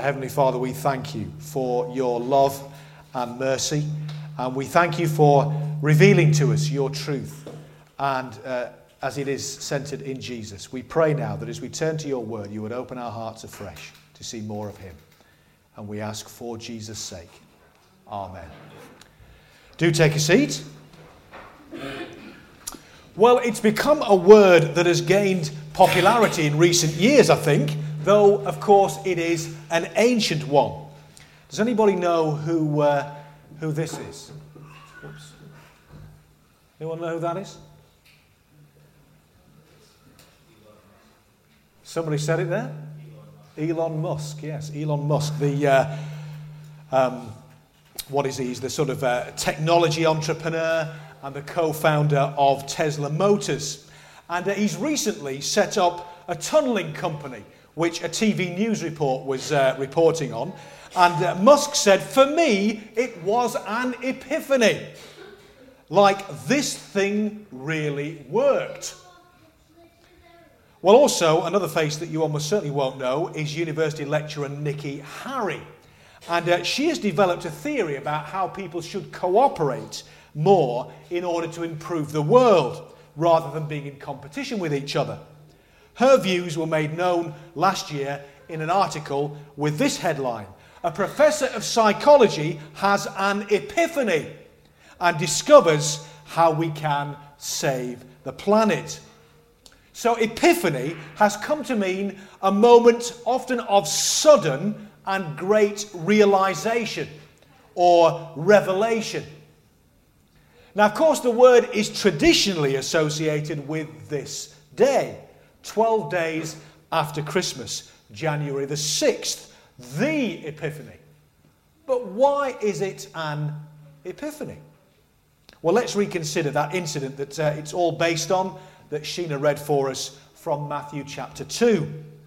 Heavenly Father, we thank you for your love and mercy, and we thank you for revealing to us your truth, and as it is centered in Jesus. We pray now that as we turn to your word, you would open our hearts afresh to see more of him, and we ask for Jesus' sake. Amen. Do take a seat. Well, it's become a word that has gained popularity in recent years, I think, though, of course, it is an ancient one. Does anybody know who this is? Oops. Anyone know who that is? Somebody said it there? Elon Musk, yes, Elon Musk. What is he? He's the sort of technology entrepreneur and the co-founder of Tesla Motors. And he's recently set up a tunnelling company, which a TV news report was reporting on. And Musk said, for me, it was an epiphany. Like, this thing really worked. Well, also, another face that you almost certainly won't know is university lecturer Nikki Harry. And she has developed a theory about how people should cooperate more in order to improve the world, rather than being in competition with each other. Her views were made known last year in an article with this headline: "A professor of psychology has an epiphany and discovers how we can save the planet." So epiphany has come to mean a moment often of sudden and great realization or revelation. Now, of course, the word is traditionally associated with this day, 12 days after Christmas, January the 6th, the Epiphany. But why is it an epiphany? Well, let's reconsider that incident that it's all based on, that Sheena read for us from Matthew chapter 2.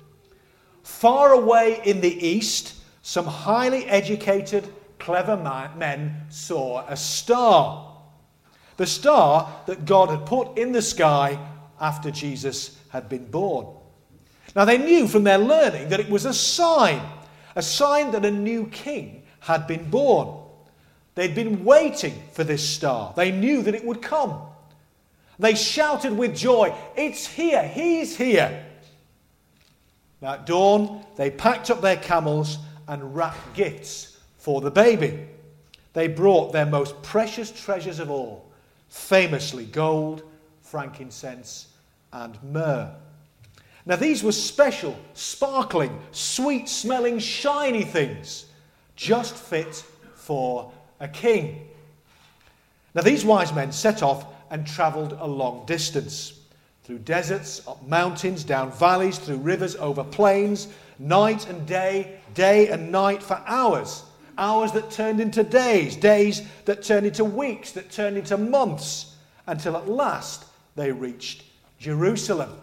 Far away in the east, some highly educated, clever men saw a star. The star that God had put in the sky after Jesus had been born. Now, they knew from their learning that it was a sign that a new king had been born. They'd been waiting for this star. They knew that it would come. They shouted with joy, "It's here, he's here." Now, at dawn, they packed up their camels and wrapped gifts for the baby. They brought their most precious treasures of all, famously gold, frankincense, and myrrh. Now, these were special, sparkling, sweet-smelling, shiny things, just fit for a king. Now, these wise men set off and travelled a long distance, through deserts, up mountains, down valleys, through rivers, over plains, night and day, day and night, for hours. Hours that turned into days, days that turned into weeks, that turned into months, until at last they reached Jerusalem.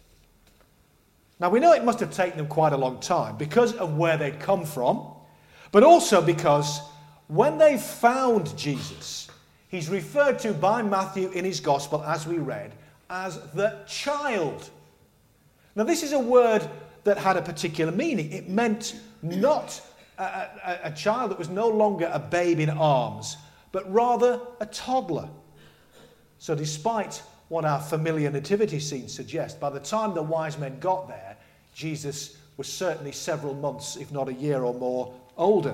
Now, we know it must have taken them quite a long time because of where they'd come from, but also because when they found Jesus, he's referred to by Matthew in his gospel, as we read, as the child. Now, this is a word that had a particular meaning. It meant not a child that was no longer a babe in arms, but rather a toddler. So despite what our familiar nativity scenes suggest, by the time the wise men got there, Jesus was certainly several months, if not a year or more, older.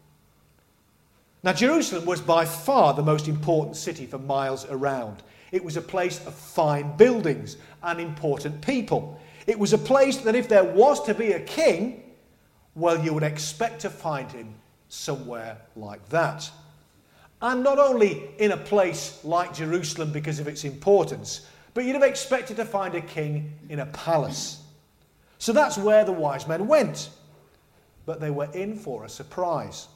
Now, Jerusalem was by far the most important city for miles around. It was a place of fine buildings and important people. It was a place that if there was to be a king, well, you would expect to find him somewhere like that. And not only in a place like Jerusalem because of its importance, but you'd have expected to find a king in a palace. So that's where the wise men went. But they were in for a surprise.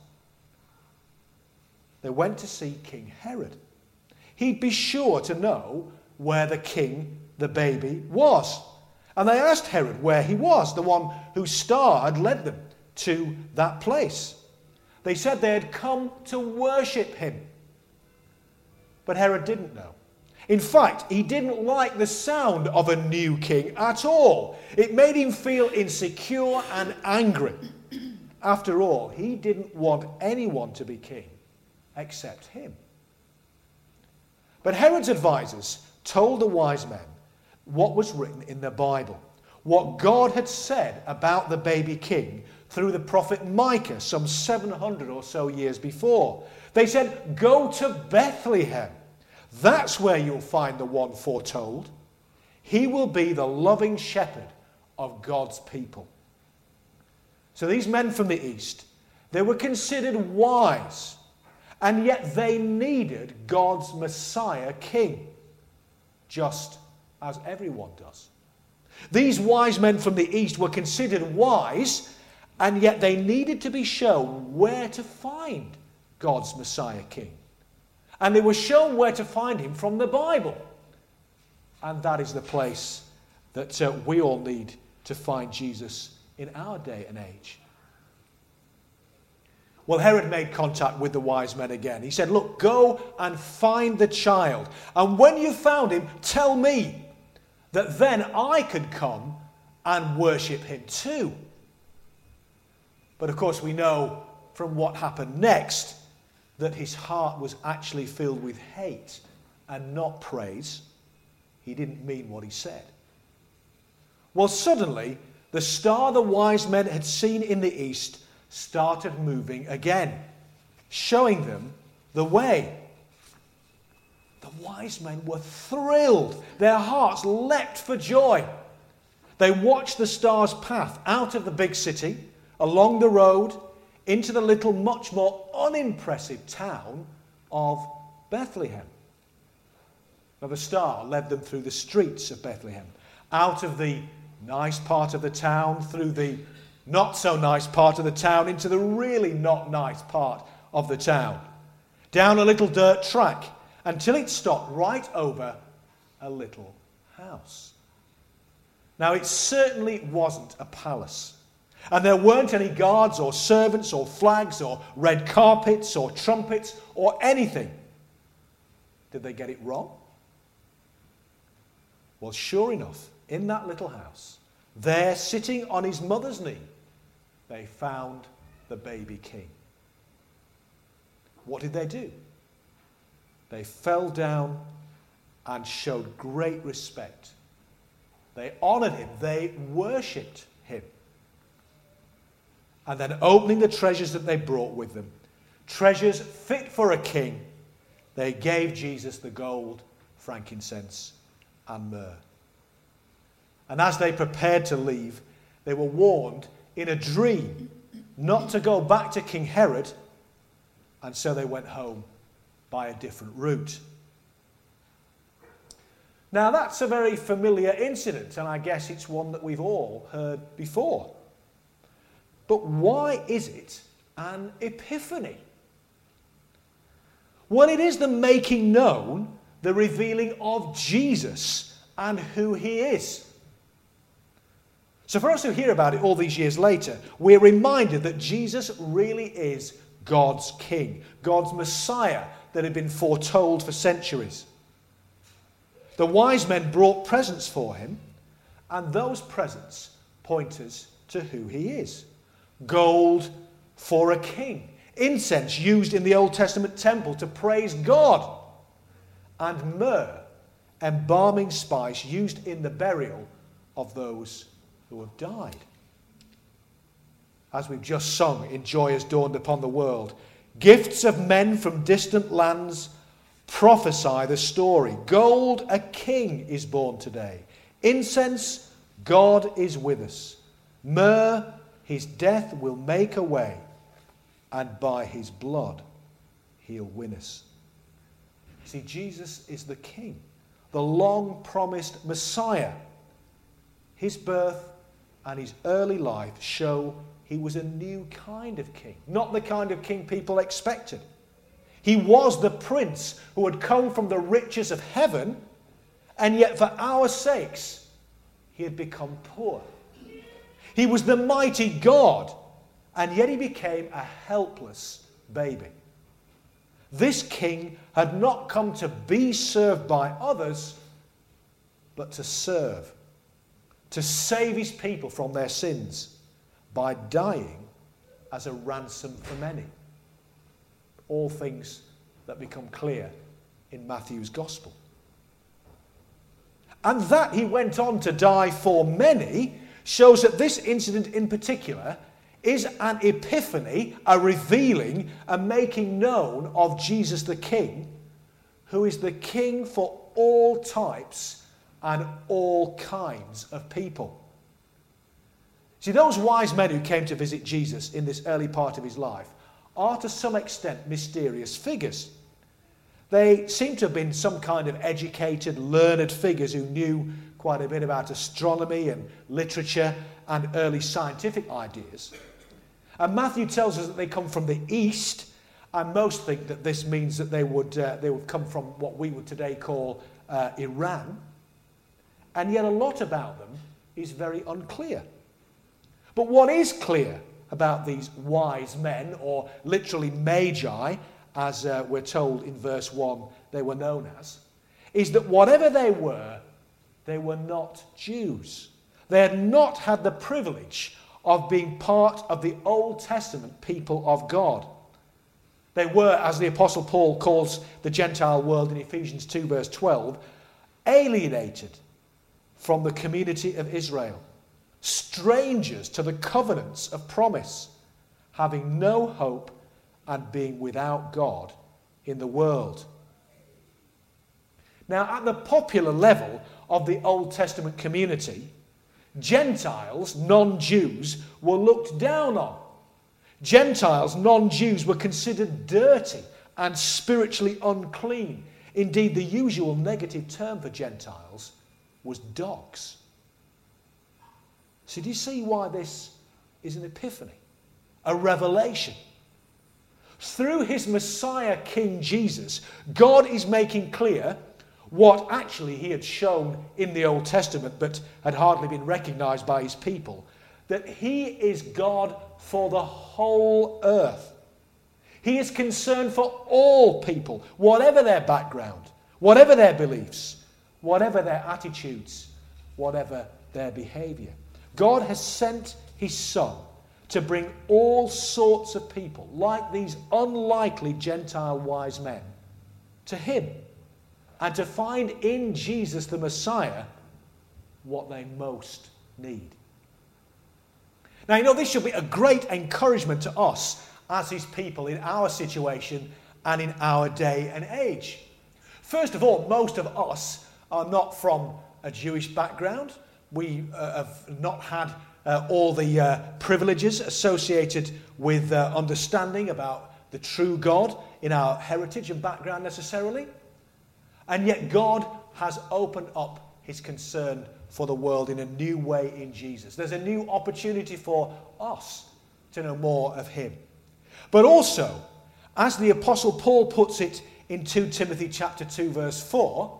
They went to see King Herod. He'd be sure to know where the king, the baby, was. And they asked Herod where he was, the one whose star had led them to that place. They said they had come to worship him. But Herod didn't know. In fact, he didn't like the sound of a new king at all. It made him feel insecure and angry. After all, he didn't want anyone to be king except him. But Herod's advisors told the wise men what was written in the Bible, what God had said about the baby king through the prophet Micah some 700 or so years before. They said, "Go to Bethlehem. That's where you'll find the one foretold. He will be the loving shepherd of God's people." So these men from the east, they were considered wise, and yet they needed God's Messiah king, just as everyone does. These wise men from the east were considered wise, and yet they needed to be shown where to find God's Messiah king. And they were shown where to find him from the Bible. And that is the place that we all need to find Jesus in our day and age. Well, Herod made contact with the wise men again. He said, "Look, go and find the child. And when you found him, tell me, that then I could come and worship him too." But of course we know from what happened next that his heart was actually filled with hate and not praise. He didn't mean what he said. Well, suddenly, the star the wise men had seen in the east started moving again, showing them the way. The wise men were thrilled. Their hearts leapt for joy. They watched the star's path out of the big city, along the road, into the little, much more unimpressive town of Bethlehem. Now, the star led them through the streets of Bethlehem, out of the nice part of the town, through the not so nice part of the town, into the really not nice part of the town, down a little dirt track, until it stopped right over a little house. Now, it certainly wasn't a palace. And there weren't any guards or servants or flags or red carpets or trumpets or anything. Did they get it wrong? Well, sure enough, in that little house, there, sitting on his mother's knee, they found the baby king. What did they do? They fell down and showed great respect. They honored him. They worshipped him. And then, opening the treasures that they brought with them, treasures fit for a king, they gave Jesus the gold, frankincense, and myrrh. And as they prepared to leave, they were warned in a dream not to go back to King Herod, and so they went home by a different route. Now, that's a very familiar incident, and I guess it's one that we've all heard before. But why is it an epiphany? Well, it is the making known, the revealing of Jesus and who he is. So for us who hear about it all these years later, we're reminded that Jesus really is God's King, God's Messiah that had been foretold for centuries. The wise men brought presents for him, and those presents point us to who he is. Gold for a king, incense used in the Old Testament temple to praise God, and myrrh, embalming spice used in the burial of those who have died. As we've just sung in Joy Has Dawned Upon the World, gifts of men from distant lands prophesy the story. Gold, a king is born today. Incense, God is with us. Myrrh, his death will make a way, and by his blood he'll win us. See, Jesus is the king, the long-promised Messiah. His birth and his early life show he was a new kind of king, not the kind of king people expected. He was the prince who had come from the riches of heaven, and yet for our sakes he had become poor. He was the mighty God, and yet he became a helpless baby. This king had not come to be served by others, but to serve, to save his people from their sins by dying as a ransom for many. All things that become clear in Matthew's Gospel. And that he went on to die for many shows that this incident in particular is an epiphany, a revealing, a making known of Jesus the King, who is the King for all types and all kinds of people. See, those wise men who came to visit Jesus in this early part of his life are to some extent mysterious figures. They seem to have been some kind of educated, learned figures who knew quite a bit about astronomy and literature and early scientific ideas. And Matthew tells us that they come from the east, and most think that this means that they would come from what we would today call Iran. And yet a lot about them is very unclear. But what is clear about these wise men, or literally magi, as we're told in verse 1 they were known as, is that whatever they were not Jews. They had not had the privilege of being part of the Old Testament people of God. They were, as the Apostle Paul calls the Gentile world in Ephesians 2 verse 12, alienated from the community of Israel, strangers to the covenants of promise, having no hope and being without God in the world. Now, at the popular level of the Old Testament community, Gentiles, non-Jews, were looked down on. Gentiles, non-Jews, were considered dirty and spiritually unclean. Indeed, the usual negative term for Gentiles was dogs. So do you see why this is an epiphany, a revelation? Through his Messiah, King Jesus, God is making clear what actually he had shown in the Old Testament but had hardly been recognized by his people, that he is God for the whole earth. He is concerned for all people, whatever their background, whatever their beliefs, whatever their attitudes, whatever their behavior. God has sent his Son to bring all sorts of people, like these unlikely Gentile wise men, to him, and to find in Jesus the Messiah what they most need. Now, you know, this should be a great encouragement to us as his people in our situation and in our day and age. First of all, most of us are not from a Jewish background. We have not had all the privileges associated with understanding about the true God in our heritage and background necessarily. And yet God has opened up his concern for the world in a new way in Jesus. There's a new opportunity for us to know more of him. But also, as the Apostle Paul puts it in 2 Timothy chapter 2 verse 4,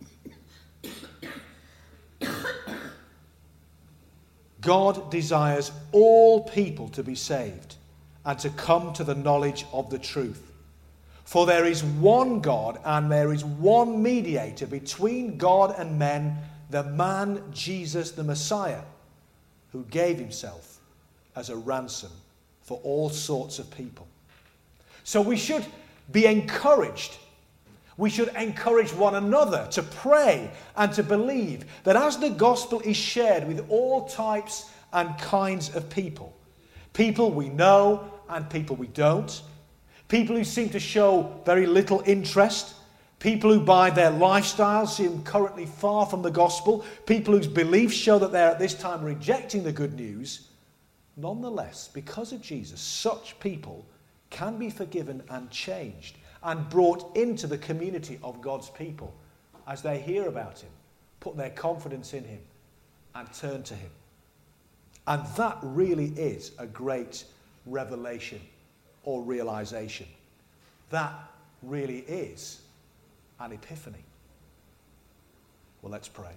God desires all people to be saved and to come to the knowledge of the truth. For there is one God and there is one mediator between God and men, the man Jesus the Messiah, who gave himself as a ransom for all sorts of people. So we should be encouraged. We should encourage one another to pray and to believe that as the gospel is shared with all types and kinds of people, people we know and people we don't, people who seem to show very little interest, people who by their lifestyle seem currently far from the gospel, people whose beliefs show that they're at this time rejecting the good news, nonetheless, because of Jesus, such people can be forgiven and changed and brought into the community of God's people as they hear about him, put their confidence in him, and turn to him. And that really is a great revelation or realization. That really is an epiphany. Well, let's pray.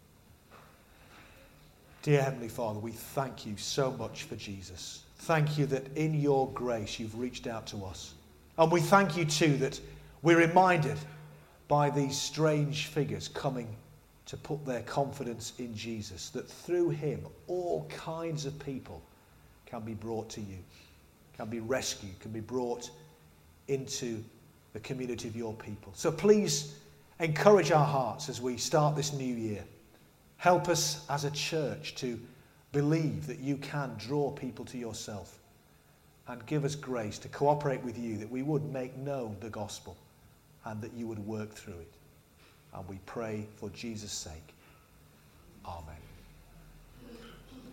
Dear Heavenly Father, we thank you so much for Jesus. Thank you that in your grace you've reached out to us. And we thank you too that we're reminded by these strange figures coming to put their confidence in Jesus, that through him all kinds of people can be brought to you. can be rescued, can be brought into the community of your people. So please encourage our hearts as we start this new year. Help us as a church to believe that you can draw people to yourself, and give us grace to cooperate with you, that we would make known the gospel and that you would work through it. And we pray for Jesus' sake. Amen.